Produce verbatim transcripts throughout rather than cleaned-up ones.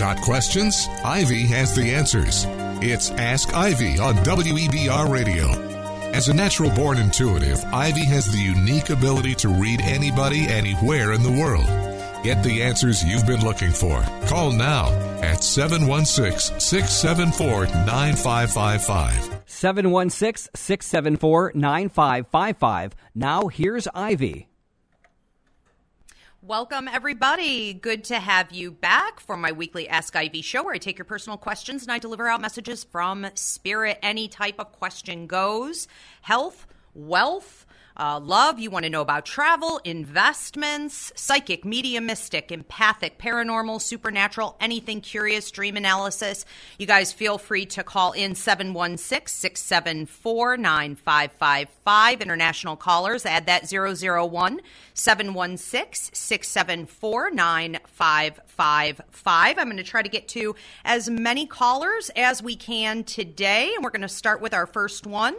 Got questions? Ivy has the answers. It's Ask Ivy on W E B R Radio. As a natural-born intuitive, Ivy has the unique ability to read anybody, anywhere in the world. Get the answers you've been looking for. Call now at seven one six, six seven four, nine five five five. seven one six, six seven four, nine five five five. Now here's Ivy. Welcome, everybody. Good to have you back for my weekly Ask Ivy show, where I take your personal questions and I deliver out messages from Spirit. Any type of question goes. Health, wealth, uh, love. You want to know about travel, investments, psychic, mediumistic, empathic, paranormal, supernatural, anything curious, dream analysis. You guys feel free to call in seven one six, six seven four, nine five five five. International callers, add that zero zero one, seven one six, six seven four, nine five five five. I'm going to try to get to as many callers as we can today, and we're going to start with our first one.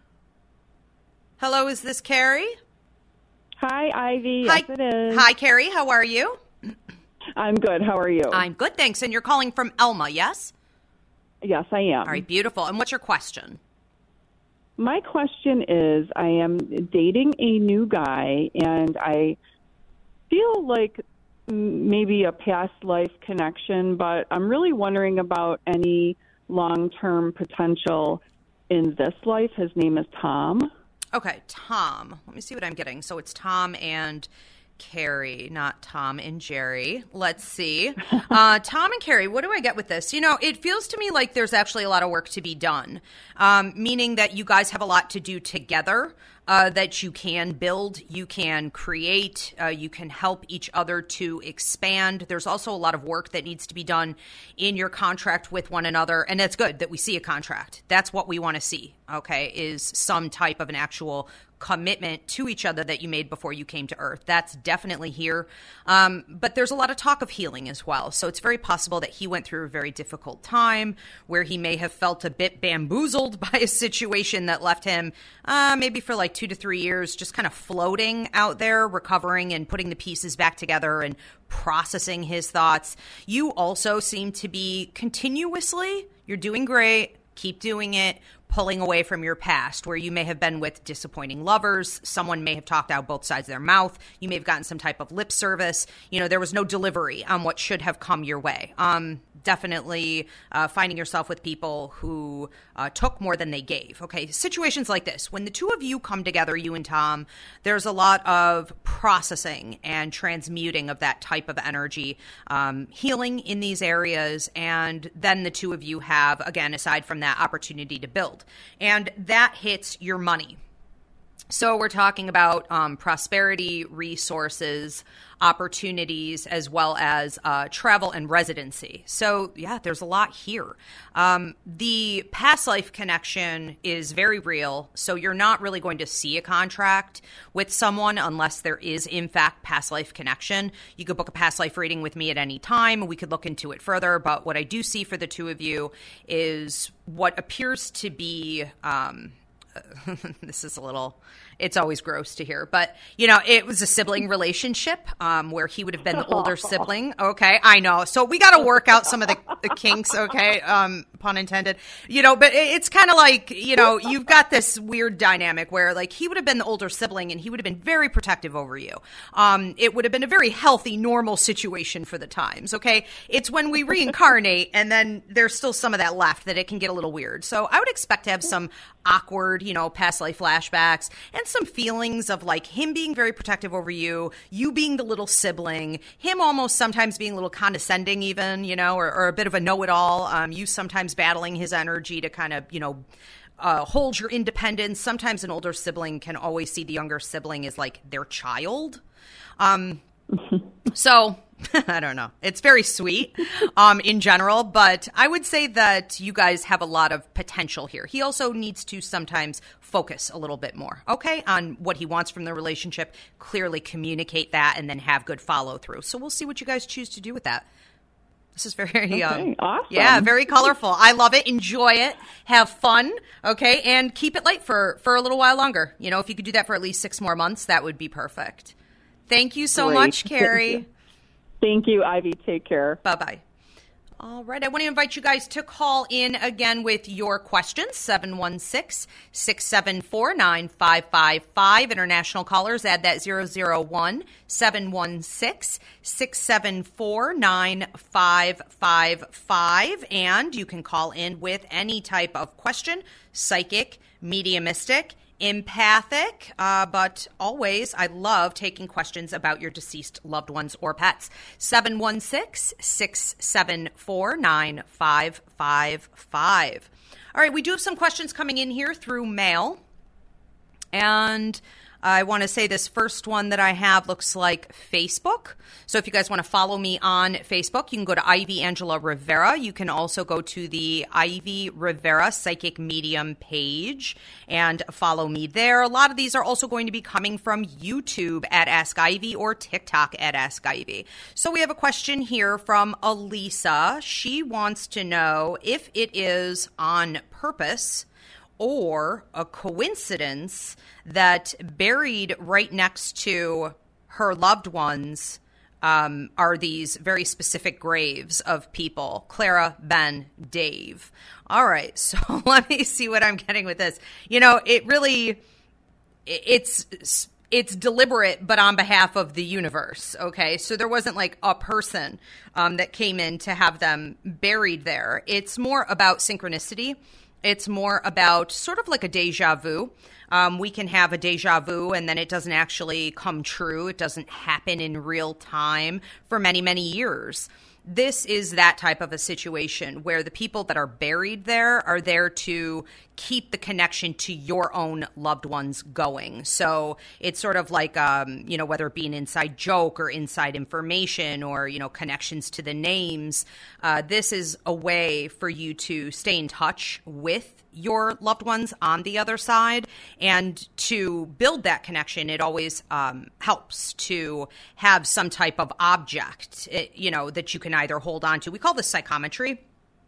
Hello, is this Carrie? Hi, Ivy. Hi. Yes, it is. Hi, Carrie. How are you? I'm good. How are you? I'm good, thanks. And you're calling from Elma, yes? Yes, I am. All right, beautiful. And what's your question? My question is, I am dating a new guy, and I feel like maybe a past life connection, but I'm really wondering about any long-term potential in this life. His name is Tom. Okay, Tom. Let me see what I'm getting. So it's Tom and Carrie, not Tom and Jerry. Let's see. Uh, Tom and Carrie, what do I get with this? You know, it feels to me like there's actually a lot of work to be done, um, meaning that you guys have a lot to do together, uh, that you can build, you can create, uh, you can help each other to expand. There's also a lot of work that needs to be done in your contract with one another, and it's good that we see a contract. That's what we want to see, okay, is some type of an actual commitment to each other that you made before you came to Earth. That's definitely here. Um, but there's a lot of talk of healing as well. So it's very possible that he went through a very difficult time where he may have felt a bit bamboozled by a situation that left him uh, maybe for like two to three years just kind of floating out there, recovering and putting the pieces back together and processing his thoughts. You also seem to be continuously, you're doing great, keep doing it, pulling away from your past where you may have been with disappointing lovers. Someone may have talked out both sides of their mouth. You may have gotten some type of lip service. You know, there was no delivery on what should have come your way. Um, definitely uh, finding yourself with people who uh, took more than they gave. Okay, situations like this, when the two of you come together, you and Tom, there's a lot of processing and transmuting of that type of energy, um, healing in these areas, and then the two of you have, again, aside from that, opportunity to build. And that hits your money. So we're talking about um, prosperity, resources, opportunities, as well as uh, travel and residency. So yeah, there's a lot here. Um, the past life connection is very real. So you're not really going to see a contract with someone unless there is, in fact, past life connection. You could book a past life reading with me at any time. We could look into it further. But what I do see for the two of you is what appears to be um, this is a little, it's always gross to hear, but you know, it was a sibling relationship, um, where he would have been the older sibling. Okay. I know. So we got to work out some of the, the kinks. Okay. Um, pun intended, you know, but it, it's kind of like, you know, you've got this weird dynamic where like he would have been the older sibling and he would have been very protective over you. Um, it would have been a very healthy, normal situation for the times. Okay. It's when we reincarnate and then there's still some of that left that it can get a little weird. So I would expect to have some awkward, you know, past life flashbacks and some feelings of like him being very protective over you, you being the little sibling, him almost sometimes being a little condescending even, you know, or, or a bit of a know-it-all, um, you sometimes battling his energy to kind of, you know, uh, hold your independence. Sometimes an older sibling can always see the younger sibling as like their child. Um, so... I don't know. It's very sweet um, in general, but I would say that you guys have a lot of potential here. He also needs to sometimes focus a little bit more, okay, on what he wants from the relationship, clearly communicate that, and then have good follow through. So we'll see what you guys choose to do with that. This is very, okay, um, awesome. Yeah, very colorful. I love it. Enjoy it. Have fun, okay, and keep it light for, for a little while longer. You know, if you could do that for at least six more months, that would be perfect. Thank you so Great. much, Carrie. Thank you. Thank you, Ivy. Take care. Bye-bye. All right. I want to invite you guys to call in again with your questions. seven one six, six seven four, nine five five five. International callers, add that zero zero one, seven one six, six seven four, nine five five five. And you can call in with any type of question, psychic, mediumistic, empathic, uh, but always I love taking questions about your deceased loved ones or pets. seven one six, six seven four, nine five five five. All right, we do have some questions coming in here through mail. And I want to say this first one that I have looks like Facebook. So if you guys want to follow me on Facebook, you can go to Ivy Angela Rivera. You can also go to the Ivy Rivera Psychic Medium page and follow me there. A lot of these are also going to be coming from YouTube at Ask Ivy or TikTok at Ask Ivy. So we have a question here from Elisa. She wants to know if it is on purpose or a coincidence that buried right next to her loved ones um, are these very specific graves of people. Clara, Ben, Dave. All right, so let me see what I'm getting with this. You know, it really, it's it's deliberate, but on behalf of the universe, okay? So there wasn't like a person um, that came in to have them buried there. It's more about synchronicity. It's more about sort of like a deja vu. Um, we can have a deja vu and then it doesn't actually come true. It doesn't happen in real time for many, many years. This is that type of a situation where the people that are buried there are there to keep the connection to your own loved ones going. So it's sort of like, um, you know, whether it be an inside joke or inside information or, you know, connections to the names. Uh, this is a way for you to stay in touch with your loved ones on the other side. And to build that connection, it always um, helps to have some type of object, it, you know, that you can either hold on to. We call this psychometry.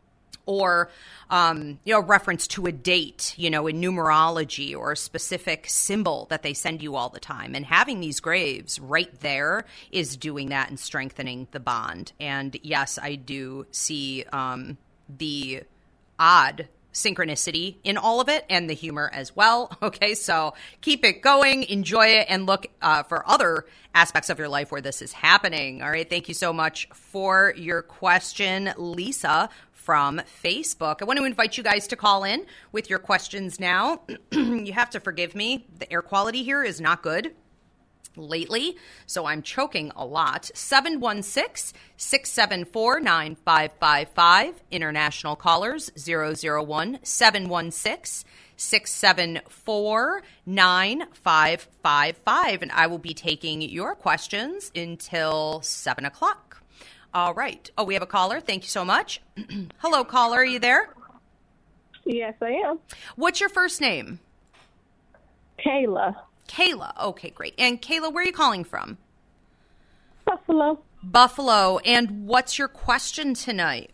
Or, um, you know, reference to a date, you know, in numerology or a specific symbol that they send you all the time. And having these graves right there is doing that and strengthening the bond. And yes, I do see um, the odd synchronicity in all of it and the humor as well. Okay, so keep it going, enjoy it, and look uh, for other aspects of your life where this is happening. All right, thank you so much for your question, Lisa from Facebook. I want to invite you guys to call in with your questions now. You have to forgive me. The air quality here is not good lately, so I'm choking a lot. seven one six, six seven four, nine five five five. International callers, zero zero one, seven one six, six seven four, nine five five five. And I will be taking your questions until seven o'clock. All right. Oh, we have a caller. Thank you so much. Hello, caller. Are you there? Yes, I am. What's your first name? Kayla. Kayla. Okay, great. And Kayla, where are you calling from? Buffalo. Buffalo. And what's your question tonight?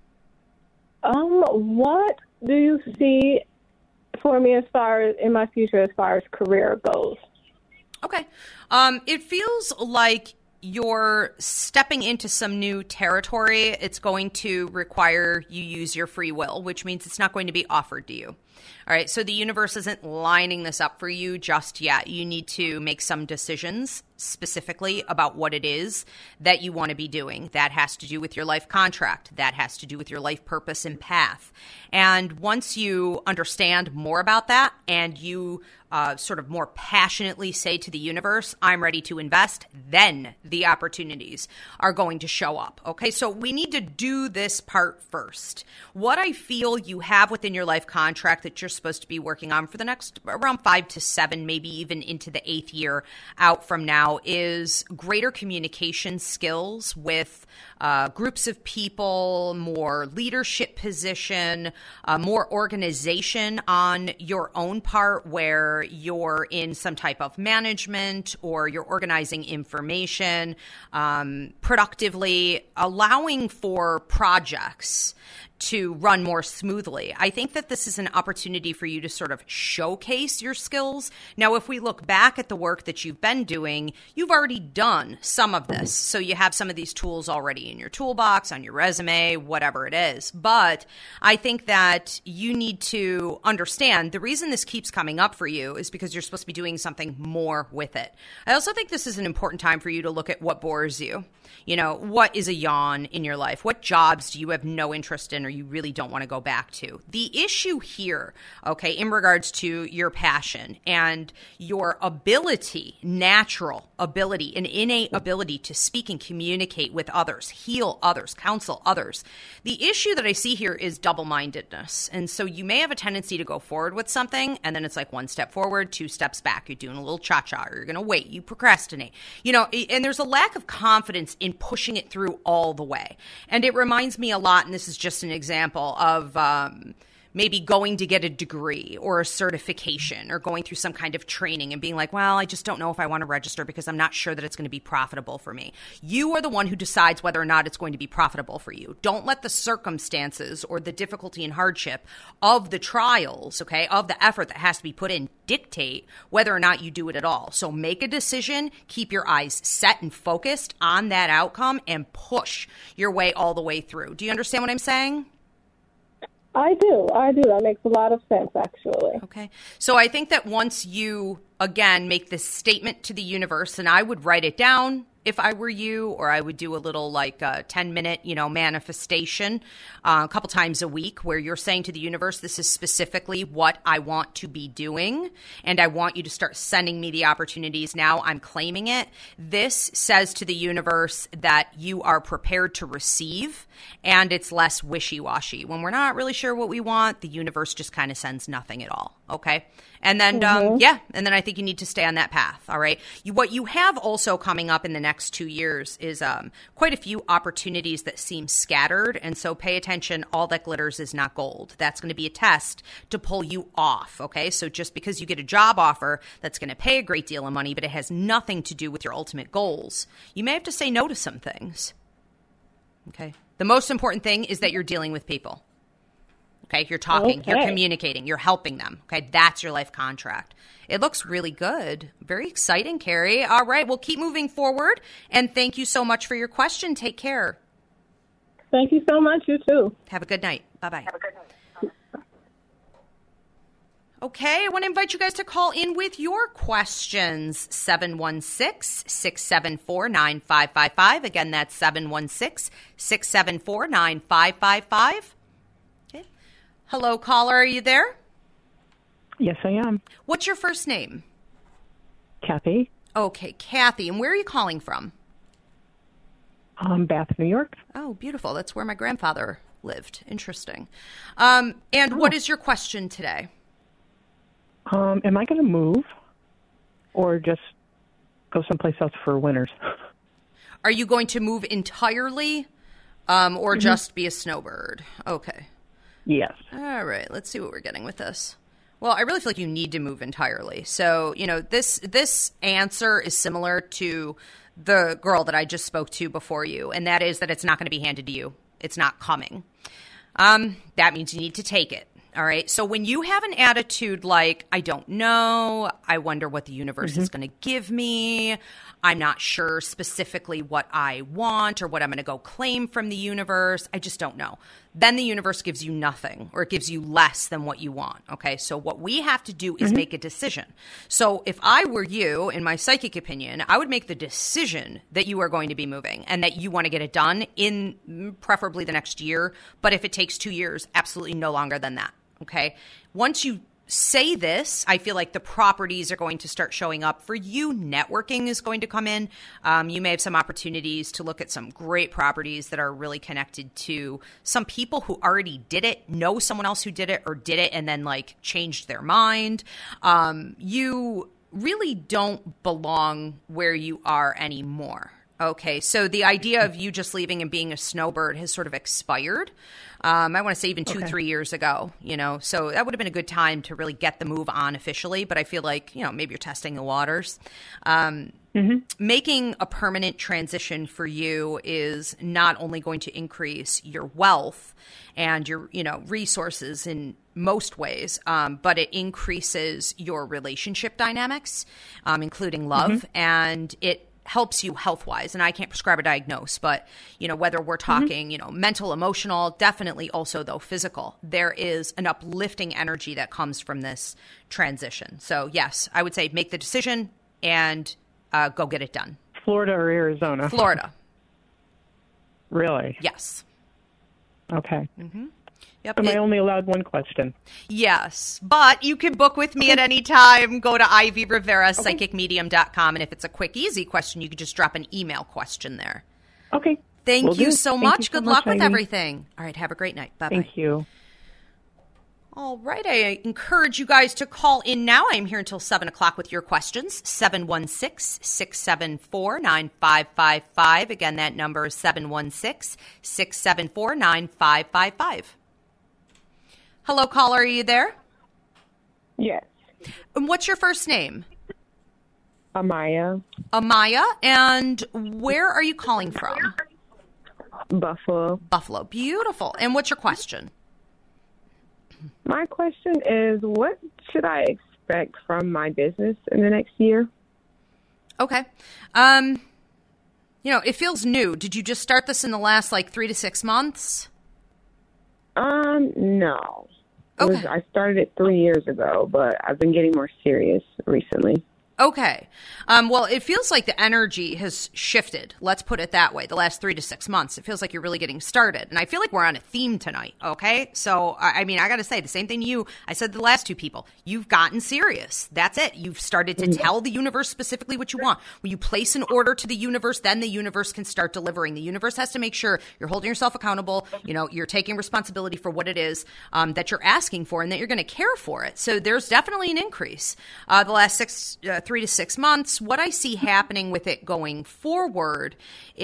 Um, what do you see for me as far as in my future as far as career goes? Okay. Um, it feels like you're stepping into some new territory. It's going to require you use your free will, which means it's not going to be offered to you. All right, so the universe isn't lining this up for you just yet. You need to make some decisions specifically about what it is that you want to be doing. That has to do with your life contract. That has to do with your life purpose and path. And once you understand more about that and you uh, sort of more passionately say to the universe, I'm ready to invest, then the opportunities are going to show up. Okay, so we need to do this part first. What I feel you have within your life contract that you're supposed to be working on for the next around five to seven, maybe even into the eighth year out from now, is greater communication skills with uh, groups of people, more leadership position, uh, more organization on your own part where you're in some type of management or you're organizing information um, productively, allowing for projects to run more smoothly. I think that this is an opportunity for you to sort of showcase your skills. Now, if we look back at the work that you've been doing, you've already done some of this. So you have some of these tools already in your toolbox, on your resume, whatever it is. But I think that you need to understand the reason this keeps coming up for you is because you're supposed to be doing something more with it. I also think this is an important time for you to look at what bores you. You know, what is a yawn in your life? What jobs do you have no interest in or you really don't want to go back to? The issue here, okay, in regards to your passion and your ability, natural ability, an innate ability to speak and communicate with others, heal others, counsel others. The issue that I see here is double-mindedness. And so you may have a tendency to go forward with something and then it's like one step forward, two steps back. You're doing a little cha-cha or you're going to wait. You procrastinate. You know, and there's a lack of confidence in pushing it through all the way. And it reminds me a lot, and this is just an example of um, maybe going to get a degree or a certification or going through some kind of training and being like, well, I just don't know if I want to register because I'm not sure that it's going to be profitable for me. You are the one who decides whether or not it's going to be profitable for you. Don't let the circumstances or the difficulty and hardship of the trials, okay, of the effort that has to be put in dictate whether or not you do it at all. So make a decision, keep your eyes set and focused on that outcome and push your way all the way through. Do you understand what I'm saying? I do. I do. That makes a lot of sense, actually. Okay. So I think that once you, again, make this statement to the universe, and I would write it down if I were you, or I would do a little like a ten minute, you know, manifestation uh, a couple times a week where you're saying to the universe, this is specifically what I want to be doing. And I want you to start sending me the opportunities. Now I'm claiming it. This says to the universe that you are prepared to receive and it's less wishy-washy. When we're not really sure what we want, the universe just kind of sends nothing at all. Okay. And then, mm-hmm. um, yeah, and then I think you need to stay on that path, all right? You, what you have also coming up in the next two years is um, quite a few opportunities that seem scattered, and so pay attention, all that glitters is not gold. That's going to be a test to pull you off, okay? So just because you get a job offer that's going to pay a great deal of money, but it has nothing to do with your ultimate goals, you may have to say no to some things, okay? The most important thing is that you're dealing with people. Okay, you're talking, okay. You're communicating, you're helping them. Okay, that's your life contract. It looks really good. Very exciting, Carrie. All right, we'll keep moving forward. And thank you so much for your question. Take care. Thank you so much. You too. Have a good night. Bye-bye. Have a good night. Okay, I want to invite you guys to call in with your questions. seven one six, six seven four, nine five five five. Again, that's seven one six, six seven four, nine five five five. Hello, caller. Are you there? Yes, I am. What's your first name? Kathy. Okay, Kathy. And where are you calling from? Um, Bath, New York. Oh, beautiful. That's where my grandfather lived. Interesting. Um, and oh. What is your question today? Um, am I going to move or just go someplace else for winters? Are you going to move entirely um, or mm-hmm. just be a snowbird? Okay. Yes. All right. Let's see what we're getting with this. Well, I really feel like you need to move entirely. So, you know, this this answer is similar to the girl that I just spoke to before you, and that is that it's not going to be handed to you. It's not coming. Um, that means you need to take it. All right. So when you have an attitude like, I don't know, I wonder what the universe mm-hmm. is going to give me, I'm not sure specifically what I want or what I'm going to go claim from the universe, I just don't know. Then the universe gives you nothing, or it gives you less than what you want. Okay. So what we have to do is mm-hmm. make a decision. So if I were you, in my psychic opinion, I would make the decision that you are going to be moving and that you want to get it done in preferably the next year. But if it takes two years, absolutely no longer than that. Okay. Once you say this, I feel like the properties are going to start showing up for you. Networking is going to come in. Um, you may have some opportunities to look at some great properties that are really connected to some people who already did it, know someone else who did it or did it and then like changed their mind. Um, you really don't belong where you are anymore. Okay, so the idea of you just leaving and being a snowbird has sort of expired. Um, I want to say even two, okay. three years ago, you know, so that would have been a good time to really get the move on officially. But I feel like, you know, maybe you're testing the waters. Um, mm-hmm. Making a permanent transition for you is not only going to increase your wealth and your, you know, resources in most ways, um, but it increases your relationship dynamics, um, including love, mm-hmm. and it helps you health-wise. And I can't prescribe or diagnose, but, you know, whether we're talking, mm-hmm. you know, mental, emotional, definitely also, though, physical, there is an uplifting energy that comes from this transition. So, yes, I would say make the decision and uh, go get it done. Florida or Arizona? Florida. Really? Yes. Okay. Mm-hmm. Yep. Am it, I only allowed one question? Yes, but you can book with me at any time. Go to Ivy Rivera, psychic medium dot com, and if it's a quick, easy question, you can just drop an email question there. Okay. Thank Will you do. so Thank much. you so Good much, luck with Ivy. everything. All right, have a great night. Bye-bye. Thank you. All right, I encourage you guys to call in now. I'm here until seven o'clock with your questions, seven one six, six seven four, nine five five five. Again, that number is seven one six, six seven four, nine five five five. Hello, caller, are you there? Yes. And what's your first name? Amaya. Amaya, and where are you calling from? Buffalo. Buffalo, beautiful. And what's your question? My question is, what should I expect from my business in the next year? Okay. Um, you know, it feels new. Did you just start this in the last, like, three to six months? Um, no. It Okay. was, I started it three years ago, but I've been getting more serious recently. Okay. Um, well, it feels like the energy has shifted. Let's put it that way. The last three to six months, it feels like you're really getting started. And I feel like we're on a theme tonight. Okay. So, I mean, I got to say the same thing to you. I said to the last two people, you've gotten serious. That's it. You've started to tell the universe specifically what you want. When you place an order to the universe, then the universe can start delivering. The universe has to make sure you're holding yourself accountable. You know, you're taking responsibility for what it is um, that you're asking for and that you're going to care for it. So there's definitely an increase. Uh, the last six, uh, three to six months, what I see happening with it going forward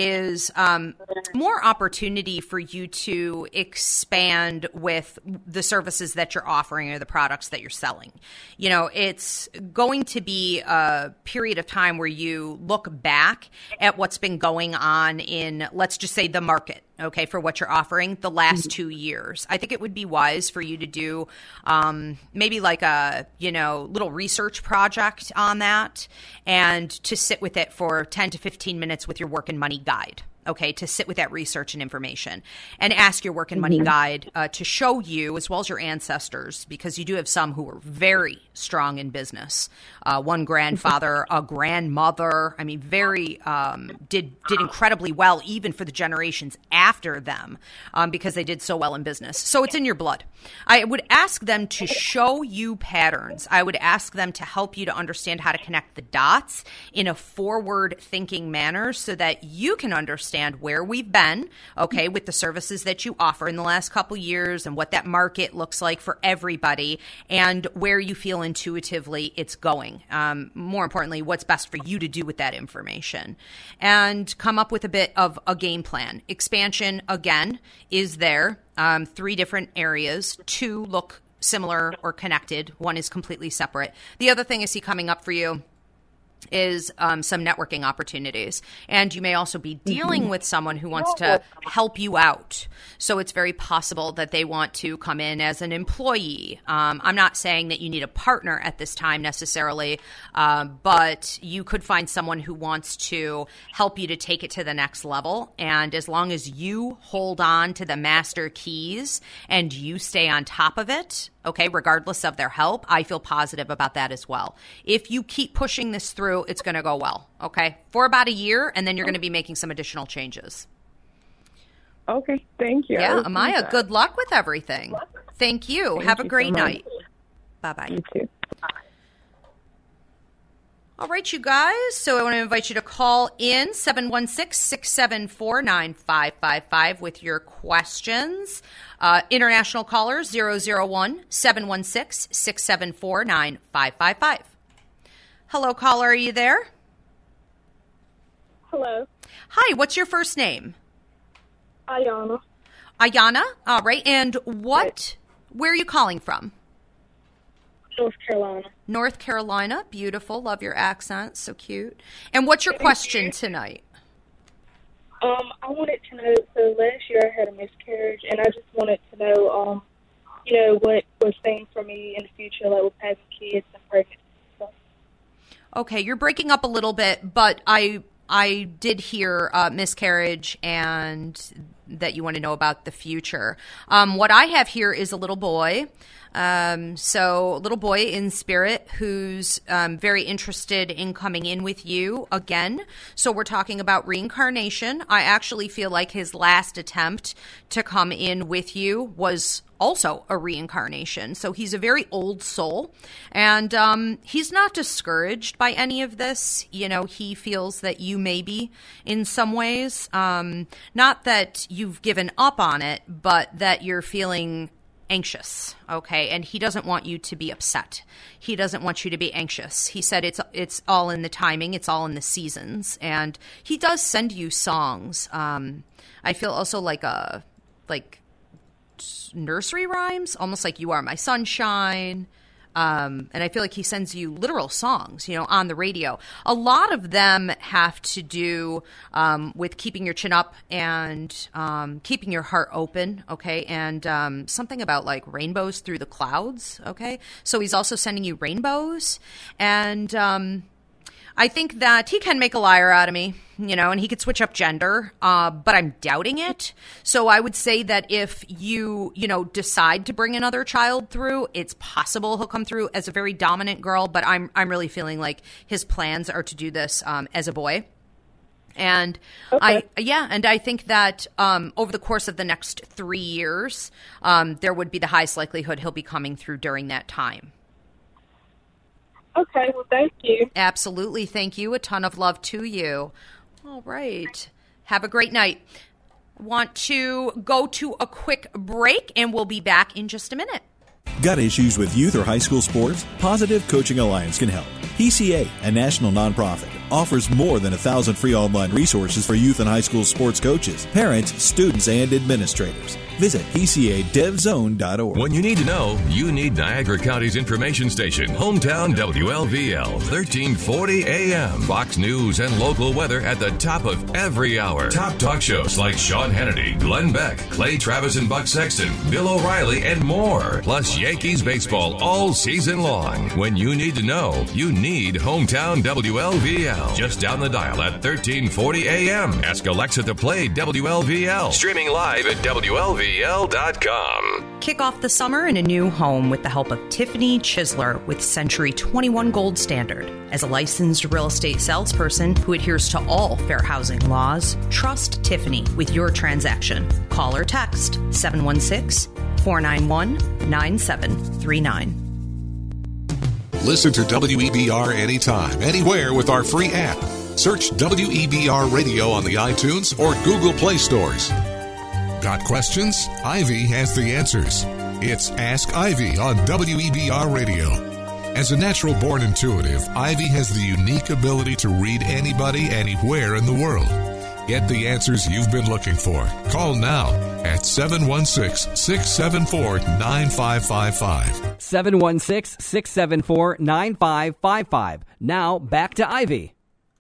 is um, more opportunity for you to expand with the services that you're offering or the products that you're selling. You know, it's going to be a period of time where you look back at what's been going on in, let's just say, the market. Okay, for what you're offering the last two years. I think it would be wise for you to do um, maybe like a, you know, little research project on that and to sit with it for ten to fifteen minutes with your work and money guide. Okay, to sit with that research and information and ask your work and money mm-hmm. guide uh, to show you, as well as your ancestors, because you do have some who are very strong in business. Uh, one grandfather, a grandmother, I mean, very um, did did incredibly well, even for the generations after them, um, because they did so well in business. So it's in your blood. I would ask them to show you patterns. I would ask them to help you to understand how to connect the dots in a forward-thinking manner so that you can understand where we've been, okay, with the services that you offer in the last couple years and what that market looks like for everybody and where you feel intuitively it's going. Um, more importantly, what's best for you to do with that information and come up with a bit of a game plan. Expansion, again, is there. Um, three different areas. Two look similar or connected. One is completely separate. The other thing I see coming up for you is um, some networking opportunities. And you may also be dealing mm-hmm. with someone who wants to help you out. So it's very possible that they want to come in as an employee. Um, I'm not saying that you need a partner at this time necessarily, uh, but you could find someone who wants to help you to take it to the next level. And as long as you hold on to the master keys and you stay on top of it, okay, regardless of their help, I feel positive about that as well. If you keep pushing this through, it's going to go well, okay, for about a year, and then you're going to be making some additional changes. Okay, thank you. Yeah, Amaya, good luck with everything. Thank you. Thank Have a you great so night. Bye-bye. You too. All right, you guys. So I want to invite you to call in seven one six, six seven four, nine five five five with your questions. Uh, international callers, zero zero one, seven one six, six seven four, nine five five five. Hello, caller. Are you there? Hello. Hi, what's your first name? Ayana. Ayana, all right. And what, where are you calling from? North Carolina. North Carolina, beautiful. Love your accent, so cute. And what's your question tonight? Um, I wanted to know, so last year I had a miscarriage, and I just wanted to know, um, you know, what was saying for me in the future, like with having kids and pregnancy and stuff. Okay, you're breaking up a little bit, but I I did hear uh, miscarriage and that you want to know about the future. Um, what I have here is a little boy. Um, so a little boy in spirit who's um, very interested in coming in with you again. So we're talking about reincarnation. I actually feel like his last attempt to come in with you was also a reincarnation. So he's a very old soul, and um, he's not discouraged by any of this. You know, he feels that you may be in some ways, um, not that you've given up on it, but that you're feeling anxious, okay? And he doesn't want you to be upset. He doesn't want you to be anxious. He said it's it's all in the timing, it's all in the seasons, and he does send you songs. Um, I feel also like a like nursery rhymes, almost like "You Are My Sunshine." Um, and I feel like he sends you literal songs, you know, on the radio. A lot of them have to do um, with keeping your chin up and um, keeping your heart open, okay? And um, something about like rainbows through the clouds, okay? So he's also sending you rainbows. And um, I think that he can make a liar out of me, you know, and he could switch up gender, uh, but I'm doubting it. So I would say that if you, you know, decide to bring another child through, it's possible he'll come through as a very dominant girl, but I'm I'm really feeling like his plans are to do this um, as a boy. And okay. I, yeah, and I think that um, over the course of the next three years, um, there would be the highest likelihood he'll be coming through during that time. Okay, well, thank you. Absolutely. Thank you. A ton of love to you. All right. Have a great night. Want to go to a quick break, and we'll be back in just a minute. Got issues with youth or high school sports? Positive Coaching Alliance can help. P C A, a national nonprofit, offers more than a thousand free online resources for youth and high school sports coaches, parents, students, and administrators. Visit P C A dev zone dot org. When you need to know, you need Niagara County's information station, Hometown W L V L, thirteen forty A M. Fox News and local weather at the top of every hour. Top talk shows like Sean Hannity, Glenn Beck, Clay Travis and Buck Sexton, Bill O'Reilly, and more. Plus Yankees baseball all season long. When you need to know, you need Hometown W L V L. Just down the dial at thirteen forty A M. Ask Alexa to play W L V L. Streaming live at W L V L dot com. Kick off the summer in a new home with the help of Tiffany Chisler with Century twenty-one Gold Standard. As a licensed real estate salesperson who adheres to all fair housing laws, trust Tiffany with your transaction. Call or text seven one six, four nine one, nine seven three nine. Listen to W E B R anytime, anywhere with our free app. Search W E B R Radio on the iTunes or Google Play stores. Got questions? Ivy has the answers. It's Ask Ivy on W E B R Radio. As a natural-born intuitive, Ivy has the unique ability to read anybody, anywhere in the world. Get the answers you've been looking for. Call now at seven one six, six seven four, nine five five five. seven one six, six seven four, nine five five five. Now, back to Ivy.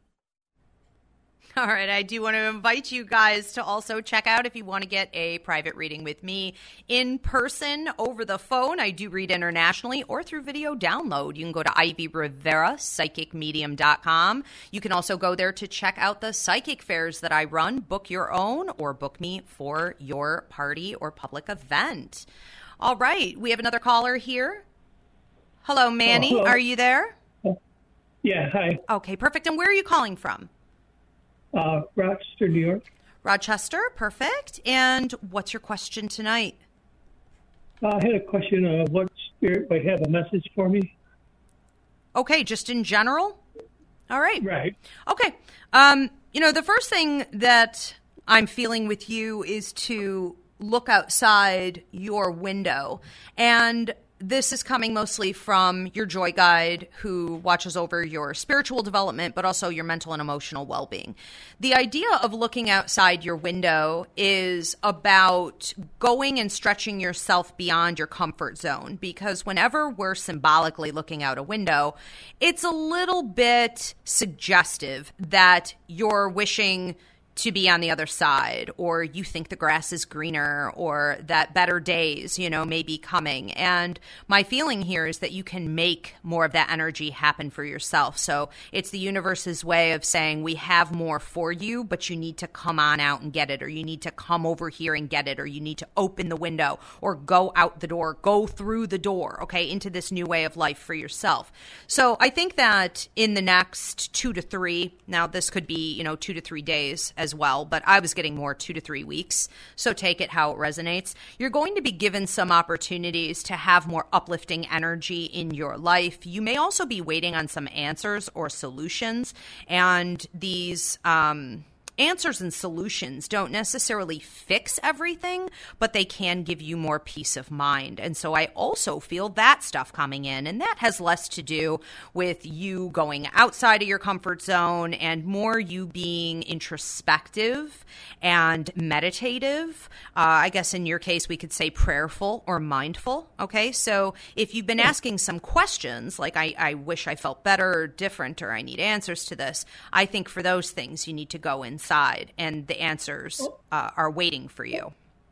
All right, I do want to invite you guys to also check out if you want to get a private reading with me in person, over the phone. I do read internationally or through video download. You can go to Ivy Rivera, psychic medium dot com. You can also go there to check out the psychic fairs that I run. Book your own or book me for your party or public event. All right, we have another caller here. Hello, Manny. Oh, hello. Are you there? Yeah, hi. Okay, perfect. And where are you calling from? Uh, Rochester, New York. Rochester, perfect. And what's your question tonight? Uh, I had a question. Uh, what spirit might have a message for me? Okay, just in general? All right. Right. Okay. Um, you know, the first thing that I'm feeling with you is to look outside your window. And this is coming mostly from your joy guide who watches over your spiritual development, but also your mental and emotional well-being. The idea of looking outside your window is about going and stretching yourself beyond your comfort zone, because whenever we're symbolically looking out a window, it's a little bit suggestive that you're wishing to be on the other side, or you think the grass is greener, or that better days, you know, may be coming. And my feeling here is that you can make more of that energy happen for yourself. So it's the universe's way of saying, we have more for you, but you need to come on out and get it, or you need to come over here and get it, or you need to open the window, or go out the door, go through the door, okay, into this new way of life for yourself. So I think that in the next two to three, now this could be, you know, two to three days as well, but I was getting more two to three weeks. So take it how it resonates. You're going to be given some opportunities to have more uplifting energy in your life. You may also be waiting on some answers or solutions, and these, um, answers and solutions don't necessarily fix everything, but they can give you more peace of mind. And so I also feel that stuff coming in, and that has less to do with you going outside of your comfort zone and more you being introspective and meditative. Uh, I guess in your case, we could say prayerful or mindful. Okay. So if you've been asking some questions, like I, I wish I felt better or different, or I need answers to this, I think for those things, you need to go inside. Side, and the answers uh, are waiting for you.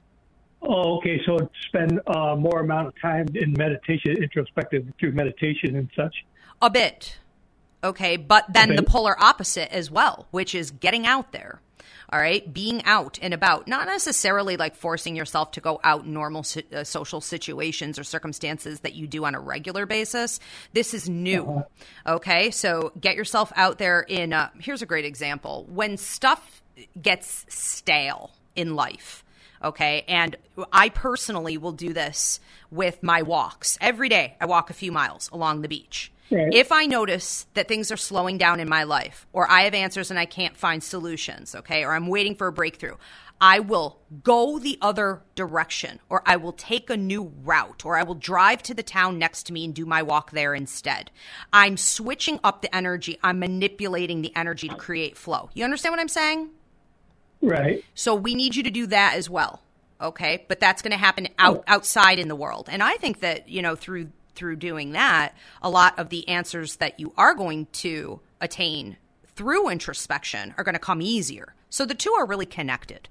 Oh, okay. So spend uh, more amount of time in meditation, introspective through meditation and such? A bit. Okay. But then okay. the polar opposite as well, which is getting out there. All right. Being out and about, not necessarily like forcing yourself to go out in normal si- uh, social situations or circumstances that you do on a regular basis. This is new. Uh-huh. Okay. So get yourself out there in, uh, here's a great example. When stuff gets stale in life, okay, and I personally will do this with my walks. Every day I walk a few miles along the beach. Right. If I notice that things are slowing down in my life, or I have answers and I can't find solutions, okay, or I'm waiting for a breakthrough, I will go the other direction, or I will take a new route, or I will drive to the town next to me and do my walk there instead. I'm switching up the energy. I'm manipulating the energy to create flow. You understand what I'm saying? Right. So we need you to do that as well, okay? But that's going to happen out, outside in the world. And I think that, you know, through through doing that, a lot of the answers that you are going to attain through introspection are going to come easier. So the two are really connected.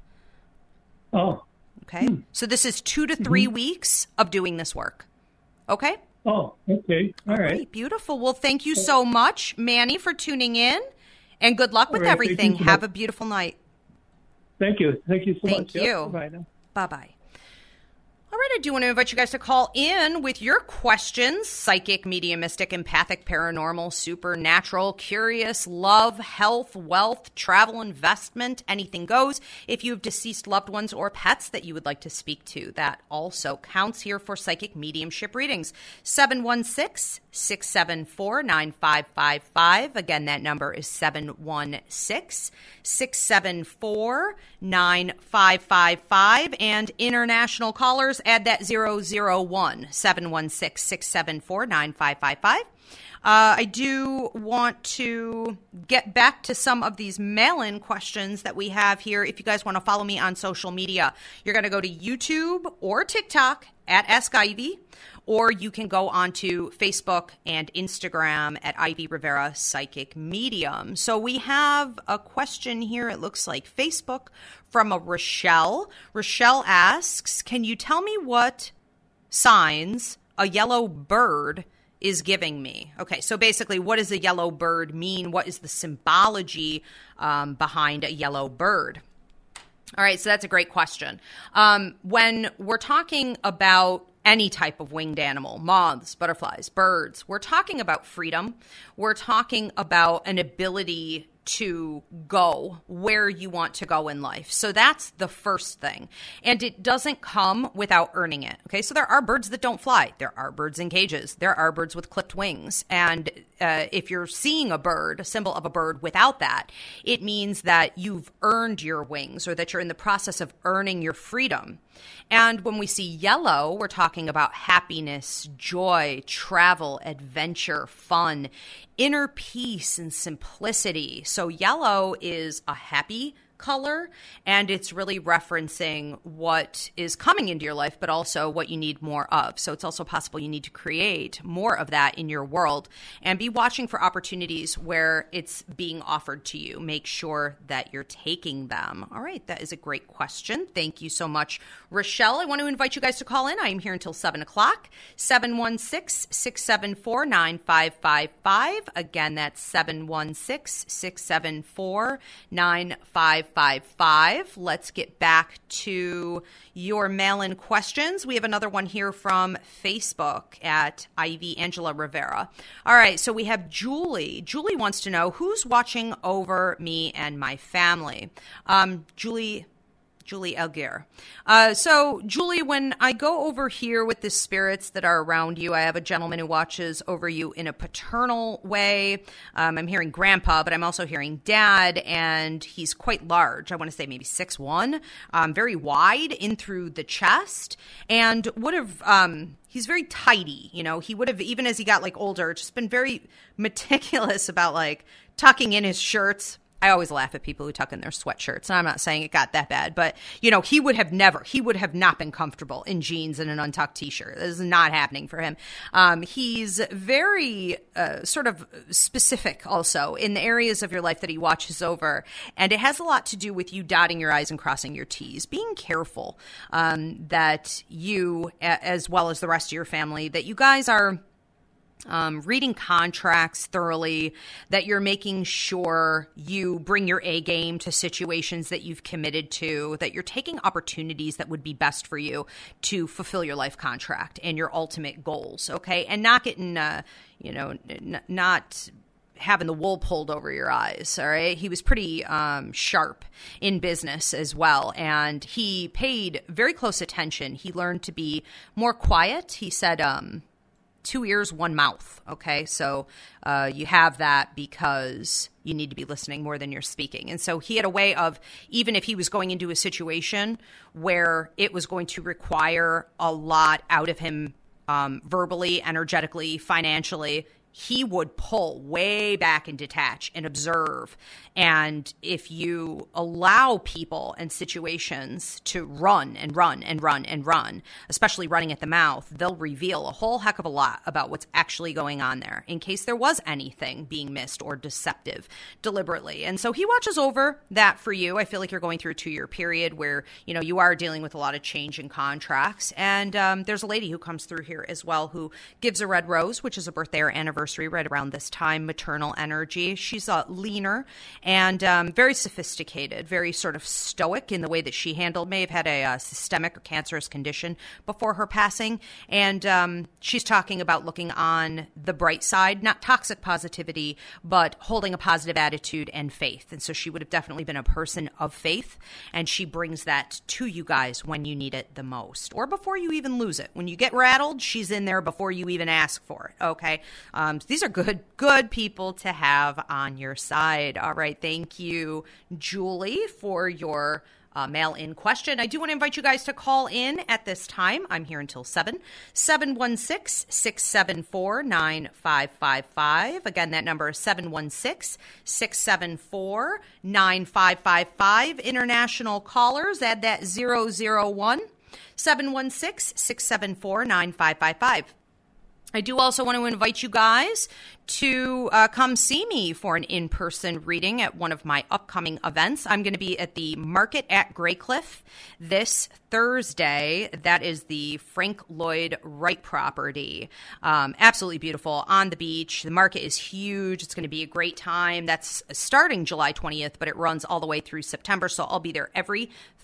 Oh. Okay. Hmm. So this is two to three mm-hmm. weeks of doing this work. Okay. Oh, okay. All, All right. right. Beautiful. Well, thank you so much, Manny, for tuning in, and good luck with right. everything. Have a beautiful night. Thank you. Thank you so thank much. Thank you. Yep. Bye now. Bye-bye. All right, I do want to invite you guys to call in with your questions. Psychic, mediumistic, empathic, paranormal, supernatural, curious, love, health, wealth, travel, investment, anything goes. If you have deceased loved ones or pets that you would like to speak to, that also counts here for psychic mediumship readings. seven one six, six seven four, nine five five five. Again, that number is seven one six, six seven four, nine five five five. And international callers, add that zero zero one, seven one six, six seven four, nine five five five. Uh, I do want to get back to some of these mail-in questions that we have here. If you guys want to follow me on social media, you're going to go to YouTube or TikTok at Ask Ivy, or you can go onto Facebook and Instagram at Ivy Rivera Psychic Medium. So we have a question here, it looks like Facebook, from a Rochelle. Rochelle asks, can you tell me what signs a yellow bird is giving me? Okay, so basically, what does a yellow bird mean? What is the symbology um, behind a yellow bird? All right, so that's a great question. Um, when we're talking about any type of winged animal, moths, butterflies, birds, we're talking about freedom. We're talking about an ability to go where you want to go in life. So that's the first thing. And it doesn't come without earning it. Okay. So there are birds that don't fly. There are birds in cages. There are birds with clipped wings. And uh, if you're seeing a bird, a symbol of a bird without that, it means that you've earned your wings or that you're in the process of earning your freedom. And when we see yellow, we're talking about happiness, joy, travel, adventure, fun, inner peace, and simplicity. So yellow is a happy color, and it's really referencing what is coming into your life, but also what you need more of. So it's also possible you need to create more of that in your world and be watching for opportunities where it's being offered to you. Make sure that you're taking them. All right, that is a great question. Thank you so much, Rochelle. I want to invite you guys to call in. I am here until seven o'clock, seven one six, six seven four, nine five five five. Again, that's seven one six, six seven four, nine five five five. Let's get back to your mail-in questions. We have another one here from Facebook at Ivy Angela Rivera. All right, so we have Julie. Julie wants to know who's watching over me and my family. Um, Julie... Julie Elgier. Uh, so, Julie, when I go over here with the spirits that are around you, I have a gentleman who watches over you in a paternal way. Um, I'm hearing grandpa, but I'm also hearing dad, and he's quite large. I want to say maybe six one, um, very wide in through the chest, and would have... Um, He's very tidy, you know, he would have, even as he got like older, just been very meticulous about like tucking in his shirts. I always laugh at people who tuck in their sweatshirts, and I'm not saying it got that bad, but, you know, he would have never, he would have not been comfortable in jeans and an untucked t-shirt. This is not happening for him. Um, he's very uh, sort of specific also in the areas of your life that he watches over, and it has a lot to do with you dotting your I's and crossing your T's, being careful um, that you, as well as the rest of your family, that you guys are Um, reading contracts thoroughly, that you're making sure you bring your A game to situations that you've committed to, that you're taking opportunities that would be best for you to fulfill your life contract and your ultimate goals, okay? And not getting, uh, you know, n- not having the wool pulled over your eyes, all right? He was pretty um, sharp in business as well, and he paid very close attention. He learned to be more quiet. He said, um, two ears, one mouth, okay? So uh, you have that because you need to be listening more than you're speaking. And so he had a way of, even if he was going into a situation where it was going to require a lot out of him um, verbally, energetically, financially, he would pull way back and detach and observe. And if you allow people and situations to run and run and run and run, especially running at the mouth, they'll reveal a whole heck of a lot about what's actually going on there in case there was anything being missed or deceptive deliberately. And so he watches over that for you. I feel like you're going through a two-year period where, you know, you are dealing with a lot of change in contracts. And um, there's a lady who comes through here as well who gives a red rose, which is a birthday or anniversary right around this time, maternal energy. She's uh, leaner and um, very sophisticated, very sort of stoic in the way that she handled, may have had a uh, systemic or cancerous condition before her passing. And um, she's talking about looking on the bright side, not toxic positivity, but holding a positive attitude and faith. And so she would have definitely been a person of faith, and she brings that to you guys when you need it the most, or before you even lose it. When you get rattled, she's in there before you even ask for it, okay? Um, these are good, good people to have on your side. All right. Thank you, Julie, for your uh, mail-in question. I do want to invite you guys to call in at this time. I'm here until seven. seven one six, six seven four, nine five five five. Again, that number is seven one six, six seven four, nine five five five. International callers, add that zero zero one. seven one six, six seven four, nine five five five. I do also want to invite you guys to uh, come see me for an in-person reading at one of my upcoming events. I'm going to be at the Market at Graycliff this Thursday. That is the Frank Lloyd Wright property. Um, absolutely beautiful on the beach. The market is huge. It's going to be a great time. That's starting July twentieth, but it runs all the way through September, so I'll be there every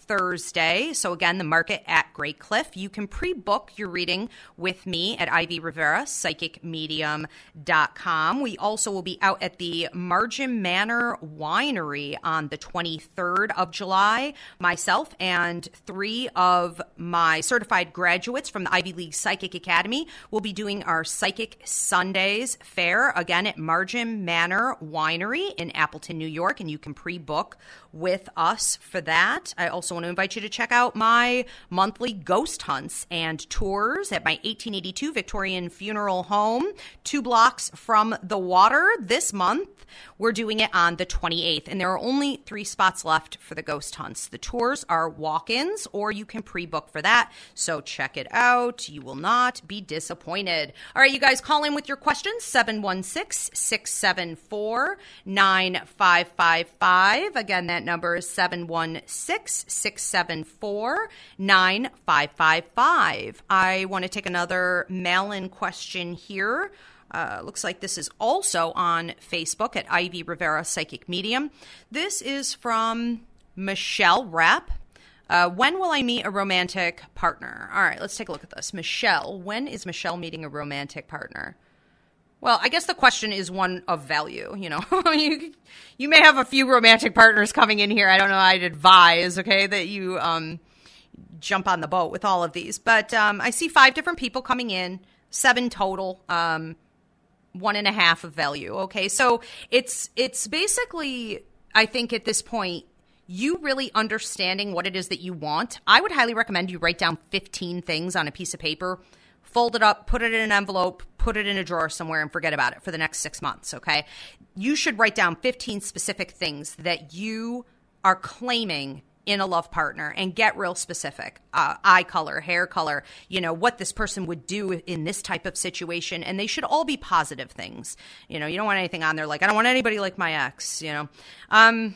Thursday. So again, the market at Great Cliff. You can pre-book your reading with me at Ivy Rivera, psychic medium dot com. We also will be out at the Margin Manor Winery on the twenty-third of July. Myself and three of my certified graduates from the Ivy League Psychic Academy will be doing our Psychic Sundays fair, again at Margin Manor Winery in Appleton, New York, and you can pre-book with us for that. I also want to invite you to check out my monthly ghost hunts and tours at my eighteen eighty-two Victorian Funeral Home, two blocks from the water. This month, we're doing it on the twenty-eighth, and there are only three spots left for the ghost hunts. The tours are walk-ins, or you can pre-book for that, so check it out. You will not be disappointed. All right, you guys, call in with your questions, seven one six, six seven four, nine five five five. Again, that number is seven one six, six seven four, nine five five five. I want to take another mail-in question here. Uh, looks like this is also on Facebook at Ivy Rivera Psychic Medium. This is from Michelle Rapp. Uh, when will I meet a romantic partner? All right, let's take a look at this. Michelle, when is Michelle meeting a romantic partner? Well, I guess the question is one of value, you know. you, you may have a few romantic partners coming in here. I don't know. I'd advise, okay, that you um, jump on the boat with all of these. But um, I see five different people coming in, seven total, um, one and a half of value, okay? So it's it's basically, I think at this point, you really understanding what it is that you want. I would highly recommend you write down fifteen things on a piece of paper, fold it up, put it in an envelope, put it in a drawer somewhere, and forget about it for the next six months, okay? You should write down fifteen specific things that you are claiming in a love partner and get real specific. Uh, eye color, hair color, you know, what this person would do in this type of situation. And they should all be positive things. You know, you don't want anything on there like, I don't want anybody like my ex, you know. Um,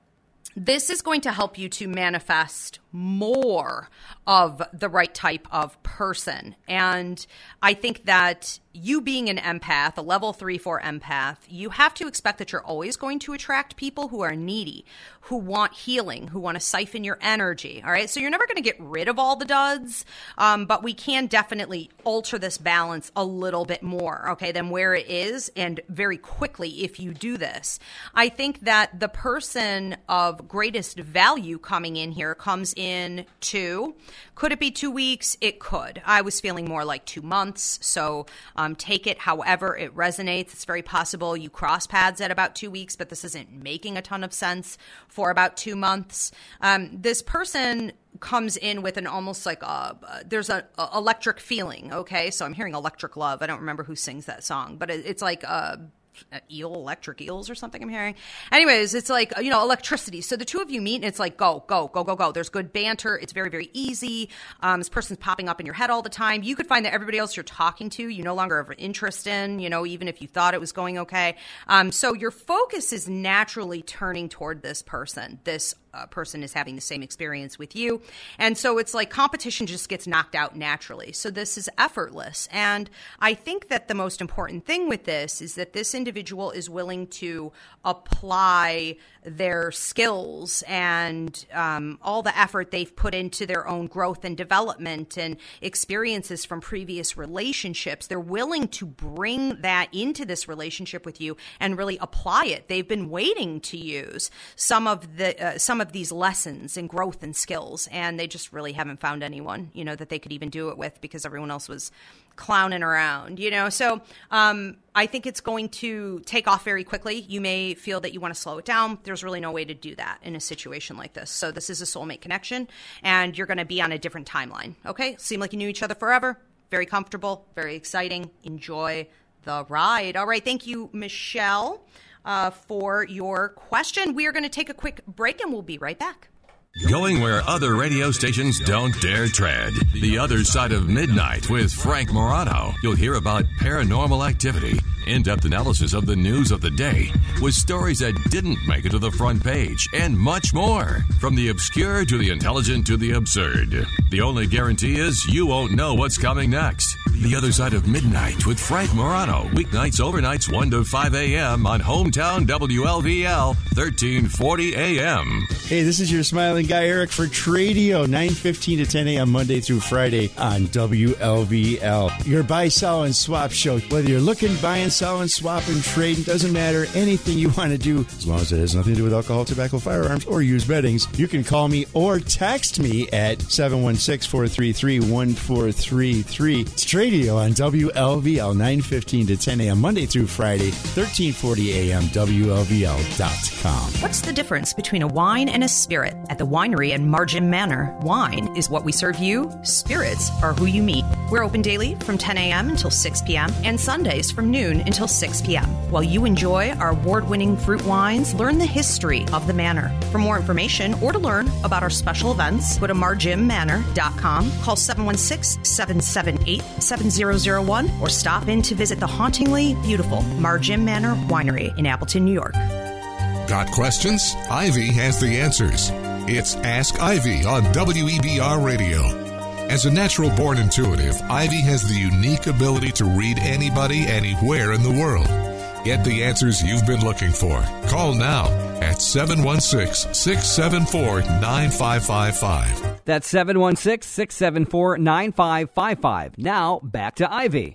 this is going to help you to manifest more of the right type of person. And I think that you being an empath, a level three, four empath, you have to expect that you're always going to attract people who are needy, who want healing, who want to siphon your energy. All right. So you're never going to get rid of all the duds, um, but we can definitely alter this balance a little bit more, okay, than where it is, and very quickly if you do this. I think that the person of greatest value coming in here comes in two. Could it be two weeks? It could. I was feeling more like two months. So um, take it however it resonates. It's very possible you cross paths at about two weeks, but this isn't making a ton of sense for about two months. Um, this person comes in with an almost like a, there's a, a electric feeling. Okay. So I'm hearing Electric Love. I don't remember who sings that song, but it, it's like a eel, electric eels or something I'm hearing. Anyways, it's like, you know, electricity. So the two of you meet and it's like, go, go, go, go, go. There's good banter. It's very, very easy. Um, this person's popping up in your head all the time. You could find that everybody else you're talking to, you no longer have an interest in, you know, even if you thought it was going okay. Um, so your focus is naturally turning toward this person. This uh, person is having the same experience with you. And so it's like competition just gets knocked out naturally. So this is effortless. And I think that the most important thing with this is that this individual is willing to apply their skills and um, all the effort they've put into their own growth and development and experiences from previous relationships. They're willing to bring that into this relationship with you and really apply it. They've been waiting to use some of the uh, some of these lessons and growth and skills, and they just really haven't found anyone, you know, that they could even do it with because everyone else was clowning around, you know. So um, I think it's going to take off very quickly. You may feel that you want to slow it down. There's really no way to do that in a situation like this. So this is a soulmate connection, and you're going to be on a different timeline, okay? Seem like you knew each other forever. Very comfortable, very exciting. Enjoy the ride. All right, thank you, Michelle, uh, for your question. We are going to take a quick break, and we'll be right back. Going where other radio stations don't dare tread. The Other Side of Midnight with Frank Morano. You'll hear about paranormal activity, in-depth analysis of the news of the day, with stories that didn't make it to the front page, and much more. From the obscure to the intelligent to the absurd. The only guarantee is you won't know what's coming next. The Other Side of Midnight with Frank Morano. Weeknights, overnights, one to five a.m. on Hometown W L V L, thirteen forty a.m. Hey, this is your smiling guy, Eric, for Tradio, nine fifteen to ten a.m. Monday through Friday on W L V L. Your buy, sell, and swap show. Whether you're looking, buying, selling, swapping, trading, doesn't matter. Anything you want to do, as long as it has nothing to do with alcohol, tobacco, firearms, or used beddings, you can call me or text me at seven one six, four three three, one four three three. It's Tradio on W L V L, nine fifteen to ten a.m. Monday through Friday, thirteen forty a.m. W L V L dot com. What's the difference between a wine and a spirit? At the winery in Margin Manor, wine is what we serve you, spirits are who you meet. We're open daily from ten a.m. until six p.m. and Sundays from noon until six p.m. While you enjoy our award-winning fruit wines, learn the history of the manor. For more information or to learn about our special events, go to margin manor dot com, call seven one six, seven seven eight, seven zero zero one, or stop in to visit the hauntingly beautiful Margin Manor Winery in Appleton, New York. Got questions? Ivy has the answers. It's Ask Ivy on W E B R Radio. As a natural-born intuitive, Ivy has the unique ability to read anybody, anywhere in the world. Get the answers you've been looking for. Call now at seven one six, six seven four, nine five five five. That's seven one six, six seven four, nine five five five. Now, back to Ivy.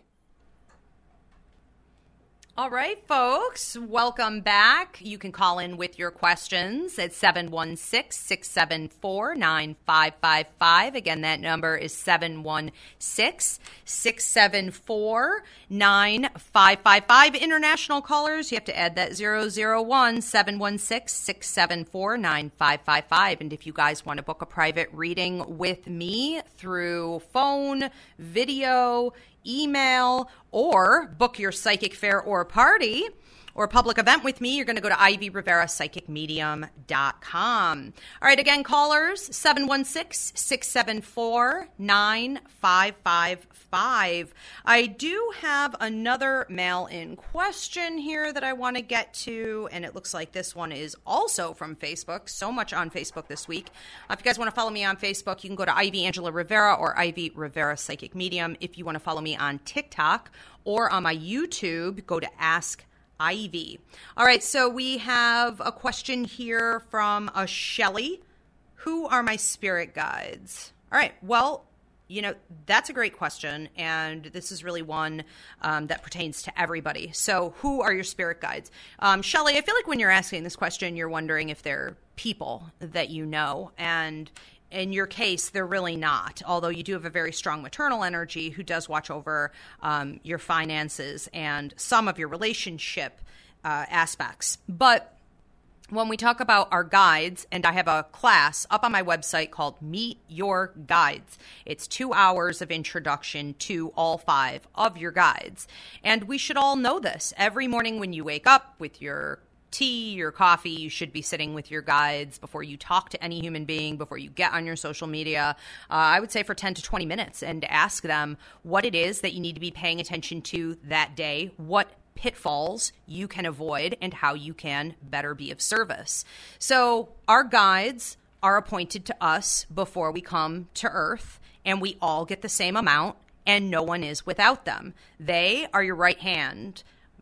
All right, folks, welcome back. You can call in with your questions at seven one six, six seven four, nine five five five. Again, that number is seven one six, six seven four, nine five five five. International callers, you have to add that zero zero one, seven one six, six seven four, nine five five five. And if you guys want to book a private reading with me through phone, video, email, or book your psychic fair or party or public event with me, you're going to go to ivy rivera psychic medium dot com. All right, again, callers, seven one six, six seven four, nine five five five. I do have another mail-in question here that I want to get to, and it looks like this one is also from Facebook. So much on Facebook this week. Uh, if you guys want to follow me on Facebook, you can go to Ivy Angela Rivera or Ivy Rivera Psychic Medium. If you want to follow me on TikTok or on my YouTube, go to Ask Ivy. All right, so we have a question here from a Shelley. Who are my spirit guides? All right, well, you know, that's a great question, and this is really one um, that pertains to everybody. So who are your spirit guides? Um, Shelley, I feel like when you're asking this question, you're wondering if they're people that you know, and in your case, they're really not, although you do have a very strong maternal energy who does watch over um, your finances and some of your relationship uh, aspects. But when we talk about our guides, and I have a class up on my website called Meet Your Guides. It's two hours of introduction to all five of your guides. And we should all know this. Every morning when you wake up with your tea, your coffee, you should be sitting with your guides before you talk to any human being, before you get on your social media, uh, I would say for ten to twenty minutes, and ask them what it is that you need to be paying attention to that day, what pitfalls you can avoid, and how you can better be of service. So our guides are appointed to us before we come to Earth, and we all get the same amount, and no one is without them. They are your right hand.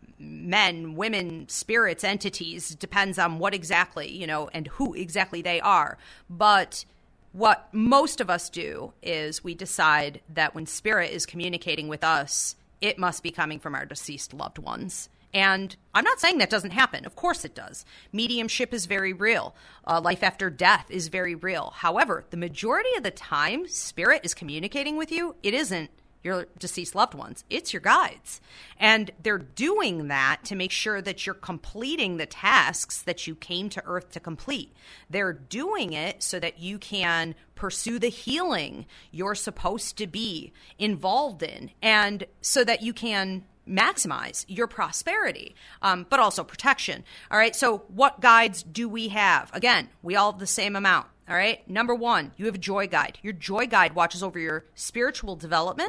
Men, women, spirits, entities, depends on what exactly, you know, and who exactly they are. But what most of us do is we decide that when spirit is communicating with us, it must be coming from our deceased loved ones. And I'm not saying that doesn't happen. Of course it does. Mediumship is very real. Uh, life after death is very real. However, the majority of the time, spirit is communicating with you. It isn't your deceased loved ones. It's your guides. And they're doing that to make sure that you're completing the tasks that you came to Earth to complete. They're doing it so that you can pursue the healing you're supposed to be involved in, and so that you can maximize your prosperity, um, but also protection. All right, so what guides do we have? Again, we all have the same amount. All right, number one, you have a joy guide. Your joy guide watches over your spiritual development,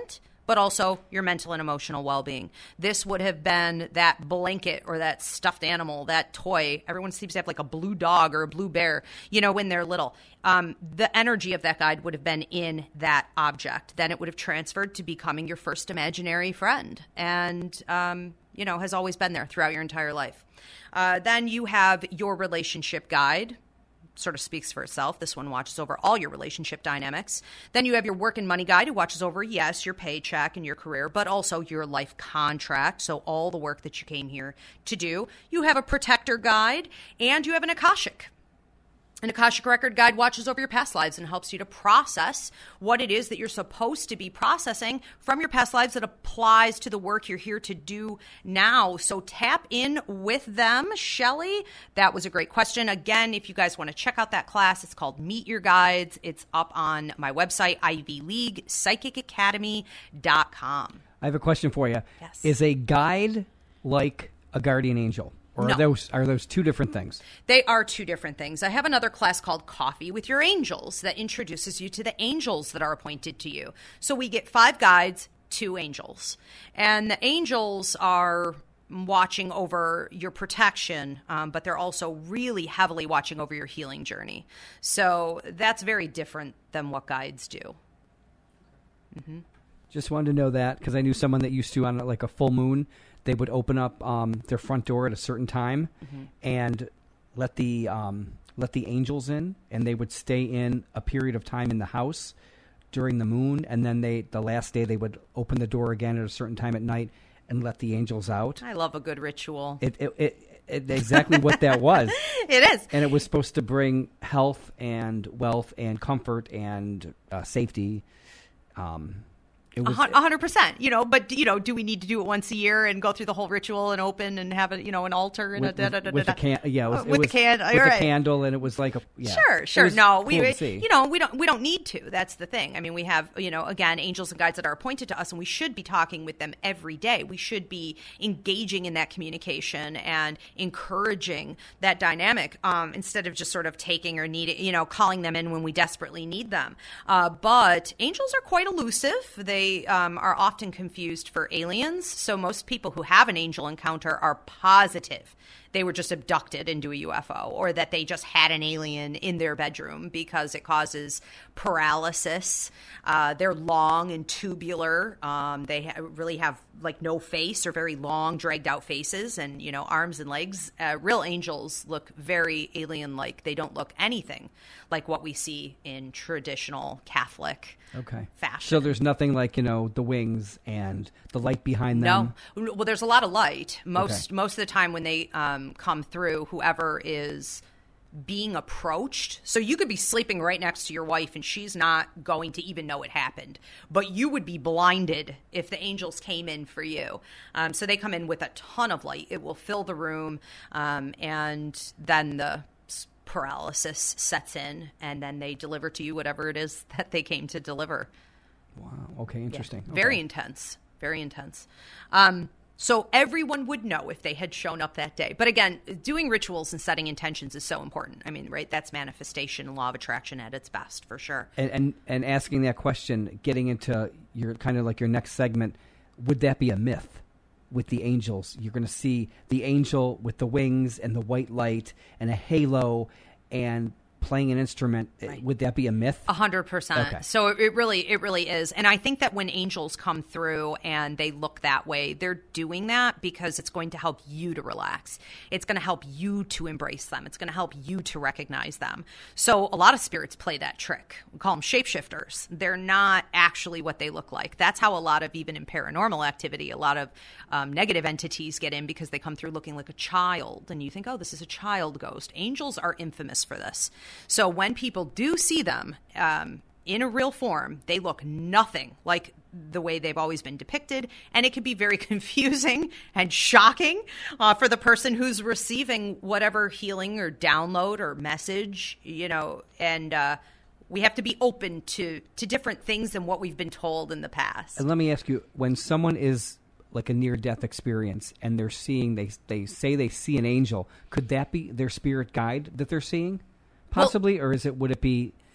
but also your mental and emotional well-being. This would have been that blanket or that stuffed animal, that toy. Everyone seems to have like a blue dog or a blue bear, you know, when they're little. Um, the energy of that guide would have been in that object. Then it would have transferred to becoming your first imaginary friend and, um, you know, has always been there throughout your entire life. Uh, then you have your relationship guide. Sort of speaks for itself. This one watches over all your relationship dynamics. Then you have your work and money guide, who watches over, yes, your paycheck and your career, but also your life contract. So all the work that you came here to do. You have a protector guide, and you have an Akashic. An Akashic Record Guide watches over your past lives and helps you to process what it is that you're supposed to be processing from your past lives that applies to the work you're here to do now. So tap in with them. Shelley, that was a great question. Again, if you guys want to check out that class, it's called Meet Your Guides. It's up on my website, ivy league psychic academy dot com. I have a question for you. Yes. Is a guide like a guardian angel? Or No. are those are those two different things? They are two different things. I have another class called Coffee with Your Angels that introduces you to the angels that are appointed to you. So we get five guides, two angels. And the angels are watching over your protection, um, but they're also really heavily watching over your healing journey. So that's very different than what guides do. Mm-hmm. Just wanted to know that because I knew someone that used to, on like a full moon, they would open up um, their front door at a certain time mm-hmm. and let the um, let the angels in, and they would stay in a period of time in the house during the moon, and then they the last day they would open the door again at a certain time at night and let the angels out. I love a good ritual. It it, it, it exactly what that was. It is, and it was supposed to bring health and wealth and comfort and uh, safety. Um, A hundred percent, you know, but, you know, do we need to do it once a year and go through the whole ritual and open and have a, you know, an altar and with, a da da da da with da. a can, yeah, it was, with it was, the can, with you're the right. candle, and it was like a yeah. Sure, sure. cool No, we, to see. you know, we don't, we don't need to. That's the thing. I mean, we have, you know, again, angels and guides that are appointed to us, and we should be talking with them every day. We should be engaging in that communication and encouraging that dynamic um, instead of just sort of taking or needing, you know, calling them in when we desperately need them. Uh, but angels are quite elusive. They um, are often confused for aliens. So most people who have an angel encounter are positive they were just abducted into a U F O, or that they just had an alien in their bedroom, because it causes paralysis. Uh, they're long and tubular. Um, they ha- really have like no face, or very long, dragged out faces, and, you know, arms and legs. Uh, real angels look very alien-like. They don't look anything like what we see in traditional Catholic okay. fashion. So there's nothing like, you know, the wings and the light behind them? No. Well, there's a lot of light. Most okay. most of the time when they um, come through, whoever is being approached, so you could be sleeping right next to your wife and she's not going to even know it happened, but you would be blinded if the angels came in for you. Um, so they come in with a ton of light. It will fill the room, um, and then the paralysis sets in, and then they deliver to you whatever it is that they came to deliver. Wow. Okay. Interesting. Yeah. Very okay. intense. Very intense. Um, so everyone would know if they had shown up that day. But again, doing rituals and setting intentions is so important. I mean, right? That's manifestation and law of attraction at its best, for sure. And and, and asking that question, getting into your kind of like your next segment, would that be a myth? With the angels, you're going to see the angel with the wings and the white light and a halo and playing an instrument. Right. Would that be a myth? A hundred percent. Okay. So it, it really, it really is. And I think that when angels come through and they look that way, they're doing that because it's going to help you to relax. It's going to help you to embrace them. It's going to help you to recognize them. So a lot of spirits play that trick. We call them shapeshifters. They're not actually what they look like. That's how a lot of, even in paranormal activity, a lot of um, negative entities get in, because they come through looking like a child. And you think, oh, this is a child ghost. Angels are infamous for this. So when people do see them um, in a real form, they look nothing like the way they've always been depicted. And it can be very confusing and shocking uh, for the person who's receiving whatever healing or download or message, you know, and uh, we have to be open to, to different things than what we've been told in the past. And let me ask you, when someone is like a near-death experience and they're seeing, they they say they see an angel, could that be their spirit guide that they're seeing? Possibly, well, or is it? Would it be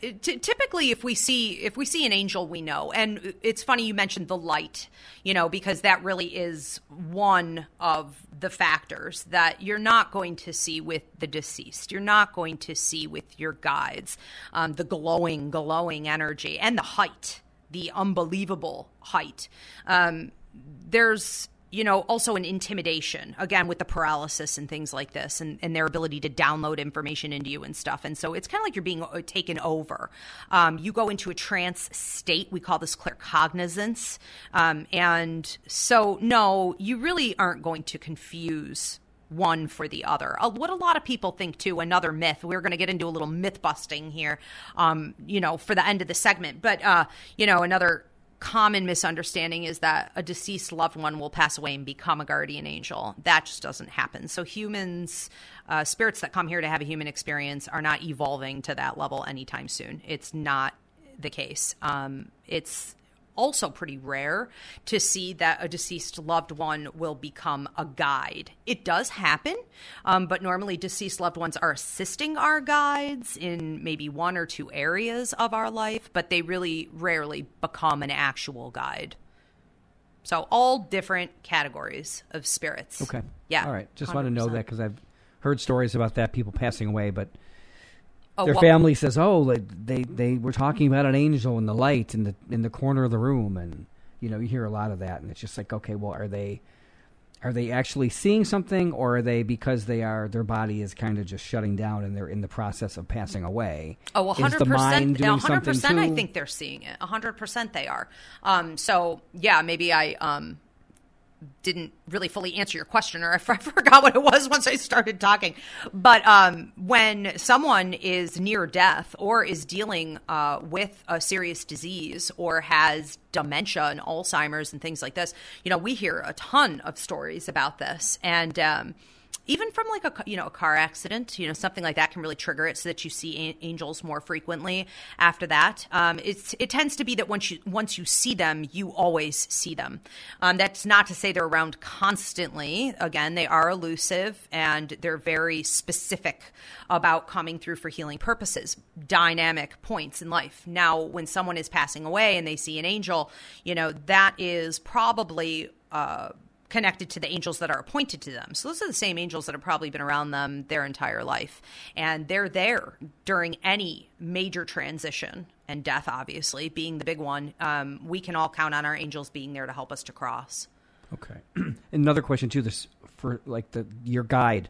T- typically if we see if we see an angel, we know. And it's funny you mentioned the light, you know, because that really is one of the factors that you're not going to see with the deceased. You're not going to see with your guides, um, the glowing, glowing energy and the height, the unbelievable height. Um, there's you know, also an intimidation, again, with the paralysis and things like this and, and their ability to download information into you and stuff. And so it's kind of like you're being taken over. Um, you go into a trance state. We call this claircognizance. Um, and so, no, you really aren't going to confuse one for the other. Uh, what a lot of people think, too, another myth. We're going to get into a little myth busting here, um, you know, for the end of the segment. But, uh, you know, another common misunderstanding is that a deceased loved one will pass away and become a guardian angel. That just doesn't happen. So humans, uh, spirits that come here to have a human experience are not evolving to that level anytime soon. It's not the case. Um, it's also pretty rare to see that a deceased loved one will become a guide. It does happen, um, but normally deceased loved ones are assisting our guides in maybe one or two areas of our life, but they really rarely become an actual guide. So all different categories of spirits. Okay. Yeah. All right. Just one hundred percent. want to know that because I've heard stories about that, people passing away, but Oh, their well, family says, "Oh, like they, they were talking about an angel in the light in the in the corner of the room," and you know you hear a lot of that, and it's just like, okay, well, are they are they actually seeing something, or are they because they are their body is kind of just shutting down and they're in the process of passing away? Oh, one hundred percent. Is the mind doing one hundred percent something too? I think they're seeing it. one hundred percent they are. Um, so yeah, maybe I um. didn't really fully answer your question, or I forgot what it was once I started talking. But um, when someone is near death or is dealing uh, with a serious disease or has dementia and Alzheimer's and things like this, you know, we hear a ton of stories about this. And um, even from like a, you know, a car accident, you know, something like that can really trigger it so that you see a- angels more frequently after that. Um, it's, it tends to be that once you, once you see them, you always see them. Um, that's not to say they're around constantly. Again, they are elusive and they're very specific about coming through for healing purposes, dynamic points in life. Now, when someone is passing away and they see an angel, you know, that is probably, uh, connected to the angels that are appointed to them. So those are the same angels that have probably been around them their entire life. And they're there during any major transition, and death obviously being the big one. Um, we can all count on our angels being there to help us to cross. Okay. Another question too, this for like the your guide.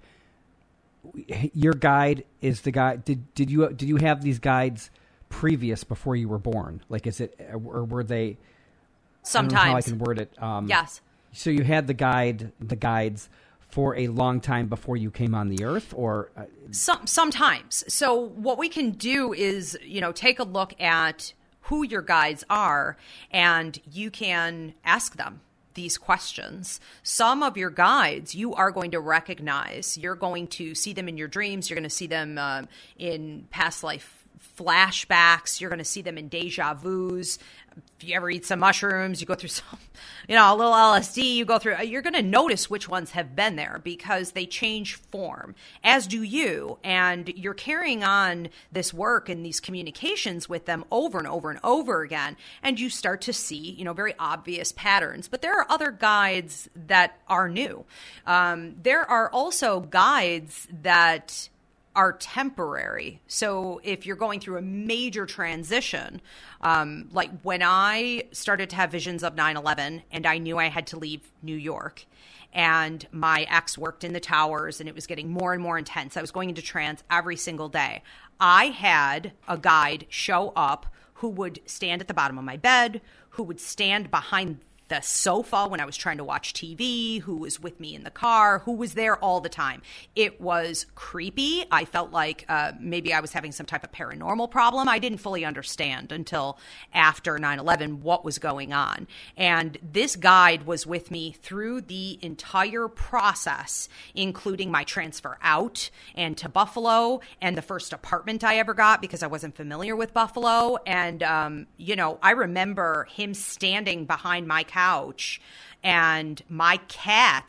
Your guide is the guide. Did did you did you have these guides previous before you were born? Like, is it, or were they? Sometimes. I don't know how I can word it. Um, yes. So you had the guide, the guides for a long time before you came on the earth, or uh, Some, sometimes. So what we can do is, you know, take a look at who your guides are, and you can ask them these questions. Some of your guides you are going to recognize. You're going to see them in your dreams. You're going to see them uh, in past life flashbacks. You're going to see them in deja vus. If you ever eat some mushrooms, you go through some, you know, a little L S D, you go through, you're going to notice which ones have been there because they change form, as do you. And you're carrying on this work and these communications with them over and over and over again. And you start to see, you know, very obvious patterns. But there are other guides that are new. Um, there are also guides that are temporary. So if you're going through a major transition, um, like when I started to have visions of nine eleven and I knew I had to leave New York, and my ex worked in the towers and it was getting more and more intense. I was going into trance every single day. I had a guide show up who would stand at the bottom of my bed, who would stand behind the sofa when I was trying to watch T V, who was with me in the car, who was there all the time. It was creepy. I felt like uh, maybe I was having some type of paranormal problem. I didn't fully understand until after nine eleven what was going on. And this guide was with me through the entire process, including my transfer out and to Buffalo and the first apartment I ever got because I wasn't familiar with Buffalo. And, um, you know, I remember him standing behind my couch couch and my cats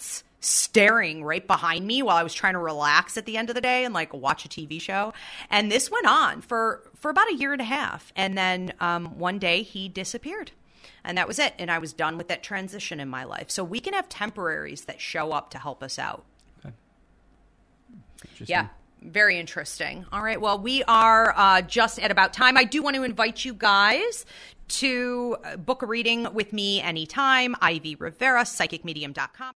staring right behind me while I was trying to relax at the end of the day and like watch a T V show. And this went on for, for about a year and a half. And then um, one day he disappeared. And that was it. And I was done with that transition in my life. So we can have temporaries that show up to help us out. Okay. Yeah. Very interesting. All right. Well, we are uh, just at about time. I do want to invite you guys to book a reading with me anytime. Ivy Rivera, psychic medium dot com.